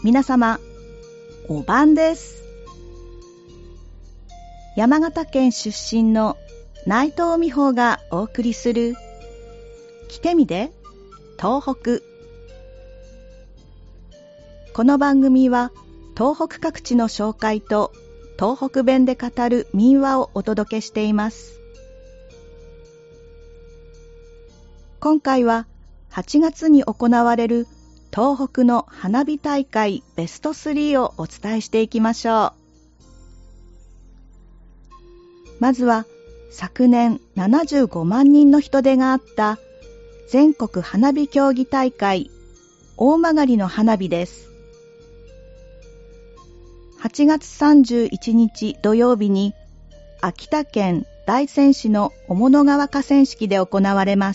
皆様、お晩です。山形県出身の内藤美穂がお送りする来てみて東北。この番組は東北各地の紹介と東北弁で語る民話をお届けしています。今回は8月に行われる東北の花火大会ベスト3をお伝えしていきましょう。まずは昨年75万人の人出があった全国花火競技大会大曲の花火です。8月31日土曜日に秋田県大仙市の雄物川河川敷で行われます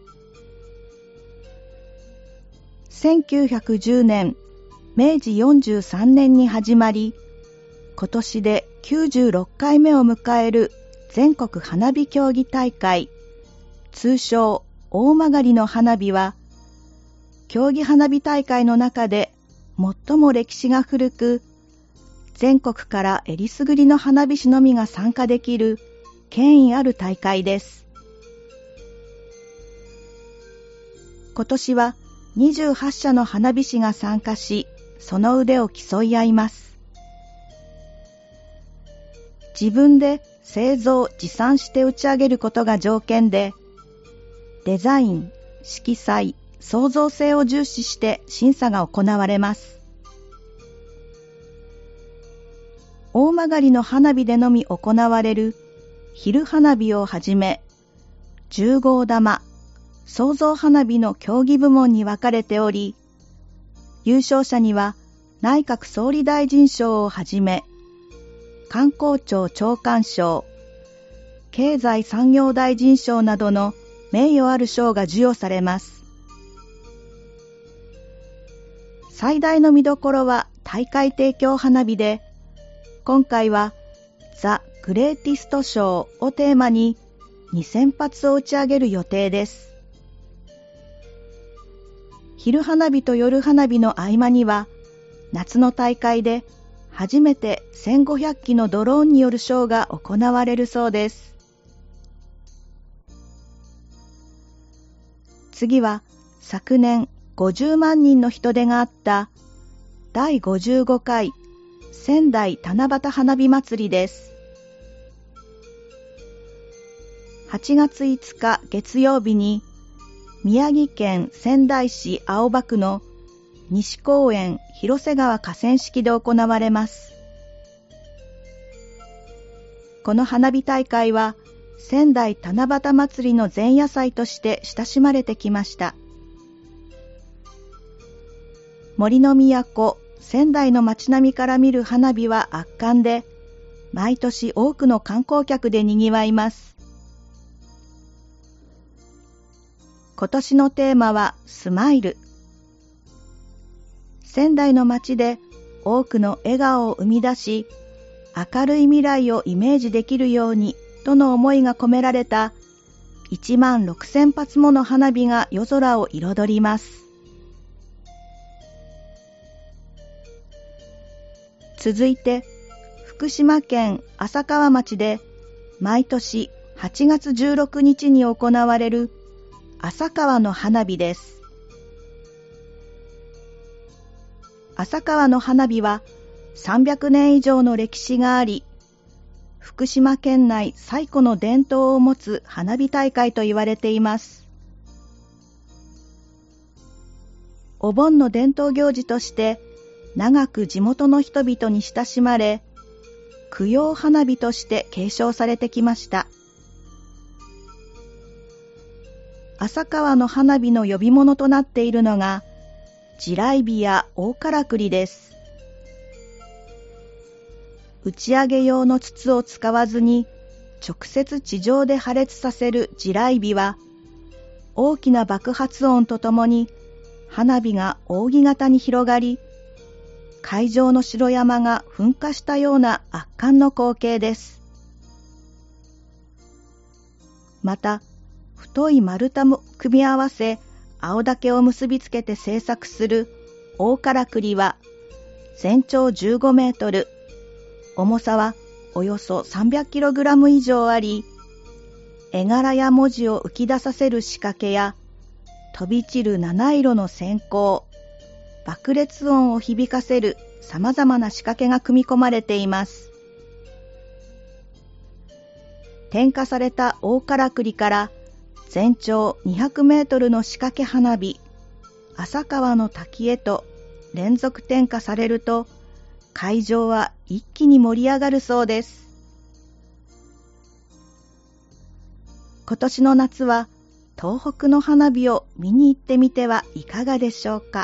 。1910年、明治43年に始まり、今年で96回目を迎える全国花火競技大会、通称大曲の花火は、競技花火大会の中で最も歴史が古く、全国からえりすぐりの花火師のみが参加できる権威ある大会です。今年は28社の花火師が参加し、その腕を競い合います。自分で製造・持参して打ち上げることが条件で、デザイン、色彩、創造性を重視して審査が行われます。大曲の花火でのみ行われる昼花火をはじめ、10号玉、創造花火の競技部門に分かれており、優勝者には内閣総理大臣賞をはじめ、観光庁長官賞、経済産業大臣賞などの名誉ある賞が授与されます。最大の見どころは大会提供花火で、今回はザ・グレーティスト賞をテーマに2000発を打ち上げる予定です。昼花火と夜花火の合間には、夏の大会で初めて1500機のドローンによるショーが行われるそうです。次は昨年50万人の人出があった第55回仙台七夕花火祭りです。8月5日月曜日に宮城県仙台市青葉区の西公園広瀬川河川敷で行われます。この花火大会は仙台七夕祭りの前夜祭として親しまれてきました。森の都仙台の街並みから見る花火は圧巻で、毎年多くの観光客で賑わいます。今年のテーマはスマイル。仙台の街で多くの笑顔を生み出し、明るい未来をイメージできるようにとの思いが込められた1万6000発もの花火が夜空を彩ります。続いて福島県浅川町で毎年8月16日に行われる浅川の花火です。浅川の花火は300年以上の歴史があり、福島県内最古の伝統を持つ花火大会と言われています。お盆の伝統行事として長く地元の人々に親しまれ、供養花火として継承されてきました。浅川の花火の呼び物となっているのが地雷火や大からくりです。打ち上げ用の筒を使わずに直接地上で破裂させる地雷火は、大きな爆発音とともに花火が扇形に広がり、海上の城山が噴火したような圧巻の光景です。また、太い丸太も組み合わせ、青竹を結びつけて製作する大からくりは、 全長15メートル、重さはおよそ300キログラム以上あり、絵柄や文字を浮き出させる仕掛けや、飛び散る七色の閃光、爆裂音を響かせる様々な仕掛けが組み込まれています。点火された大からくりから全長200メートルの仕掛け花火、浅川の滝へと連続点火されると、会場は一気に盛り上がるそうです。今年の夏は東北の花火を見に行ってみてはいかがでしょうか。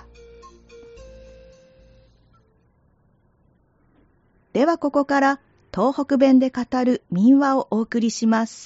ではここから東北弁で語る民話をお送りします。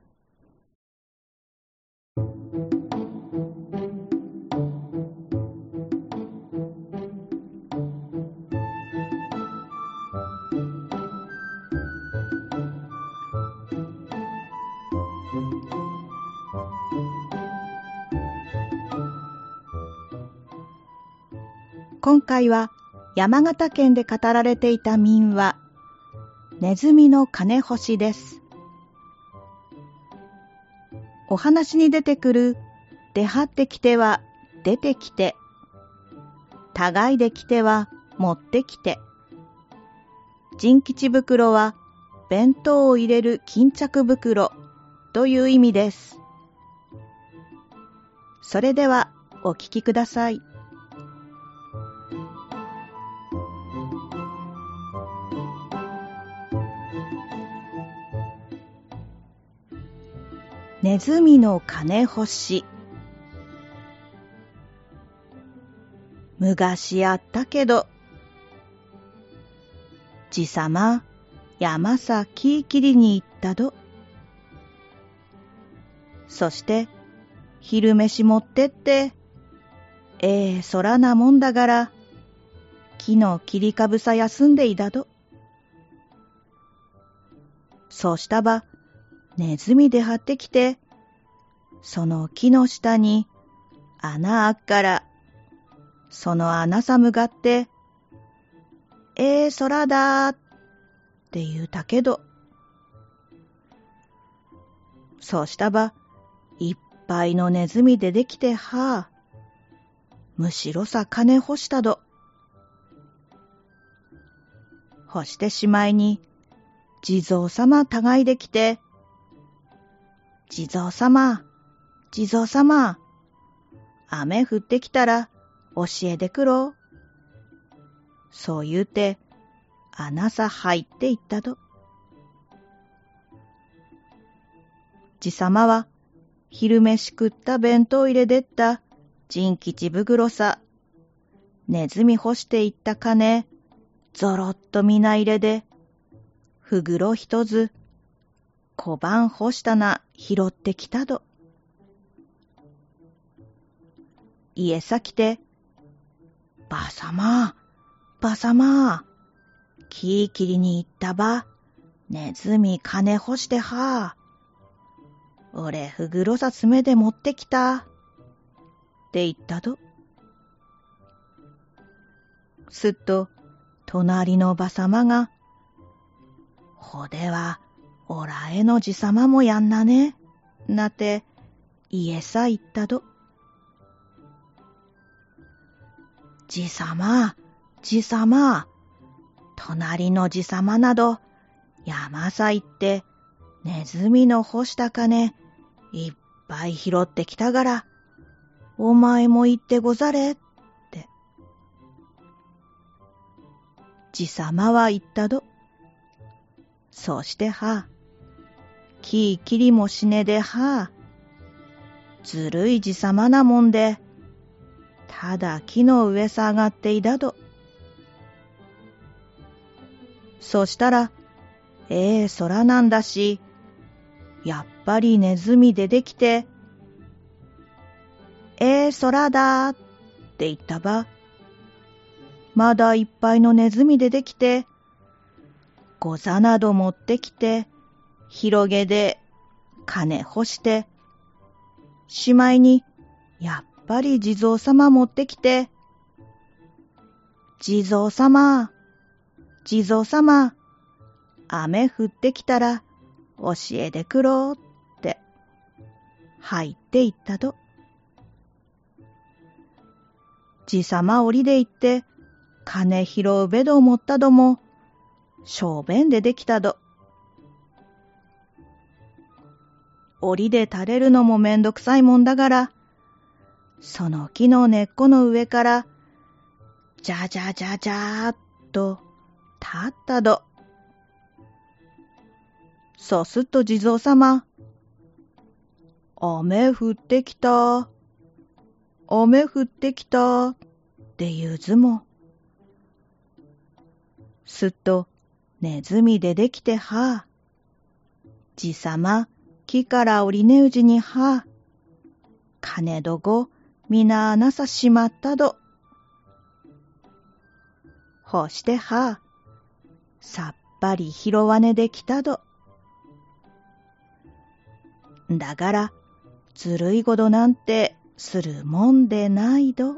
今回は山形県で語られていた民話、ネズミの金欲しです。お話に出てくる出張ってきては出てきて、互いできては持ってきて、人吉袋は弁当を入れる巾着袋という意味です。それではお聞きください。ネズミの金欲し。昔あったけど、じさま山さ木切りに行ったど。そして昼飯持ってって、空なもんだから、木の切り株さ休んでいだど。そうしたば、ネズミで張ってきて、その木の下に穴あっから、その穴さ向がって、空だーって言うたけど、そうしたば、いっぱいのネズミでできては、むしろさ金欲したど。欲してしまいに、地蔵様互いできて、地蔵様、地蔵様、雨降ってきたら教えてくろ。そう言うて、穴さ入っていったと。地様は、昼飯食った弁当入れでった人吉袋さ、ネズミ干していった金、ぞろっとみな入れで、ふぐろ一つ、小判干したな拾ってきたど。家さ来て、ばさま、ばさま、木切りに行ったば、ネズミ金干しては、俺ふぐろさ爪で持ってきた、って言ったど。すっと、隣のばさまが、ほでは、おらへのじさまもやんなね、なて、家さ言ったど。じさま、じさま、隣のじさまなど、山さ行って、ネズミの干した金、いっぱい拾ってきたがら、お前も行ってござれ、って。じさまは言ったど。そうしては、木切りもしねでは、ずるいじさまなもんで、ただ木の上さ上がっていだど。そしたら、空なんだし、やっぱりネズミでできて、空だーって言ったば、まだいっぱいのネズミでできて、ござなど持ってきて、広げで金干して、しまいにやっぱり地蔵様持ってきて、 地蔵様、地蔵様、雨降ってきたら教えてくろって、入っていったど。地様降りで行って、金拾うべど思ったども、小便でできたど。降りで垂れるのもめんどくさいもんだから、その木の根っこの上から、じゃじゃじゃじゃーっと立ったど。そうすっと地蔵様、雨降ってきた、雨降ってきたって言うずも、すっとネズミでできては、じさま木から降りねうじには、金どごみななさしまったど。ほしては、さっぱり拾わねできたど。だから、ずるいごどなんてするもんでないど。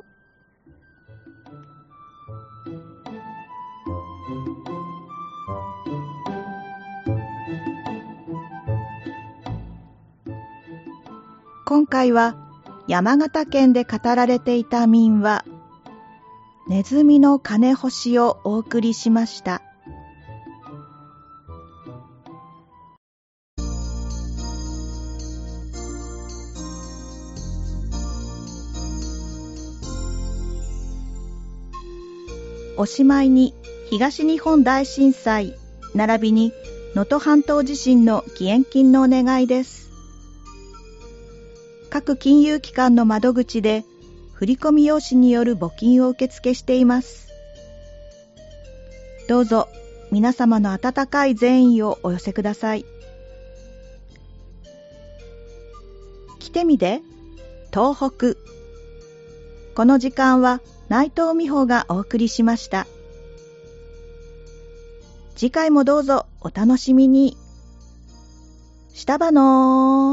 今回は山形県で語られていた民話、ネズミの金欲しをお送りしました。おしまいに東日本大震災並びに能登半島地震の義援金のお願いです。各金融機関の窓口で振込用紙による募金を受付しています。どうぞ皆様の温かい善意をお寄せください。来てみて東北。この時間は内藤美穂がお送りしました。次回もどうぞお楽しみに。したばのー。